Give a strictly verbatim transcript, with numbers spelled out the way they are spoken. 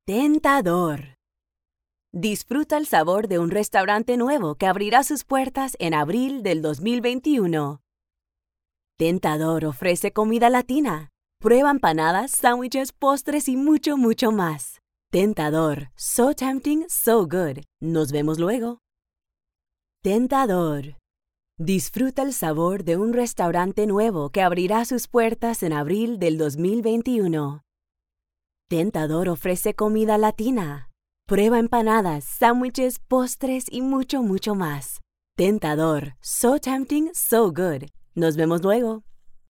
Tentador. Disfruta el sabor de un restaurante nuevo que abrirá sus puertas en abril del dos mil veintiuno. Tentador ofrece comida latina. Prueba empanadas, sándwiches, postres y mucho, mucho más. Tentador. So tempting, so good. Nos vemos luego. Tentador. Disfruta el sabor de un restaurante nuevo que abrirá sus puertas en abril del dos mil veintiuno. Tentador ofrece comida latina. Prueba empanadas, sándwiches, postres y mucho, mucho más. Tentador. So tempting, so good. Nos vemos luego.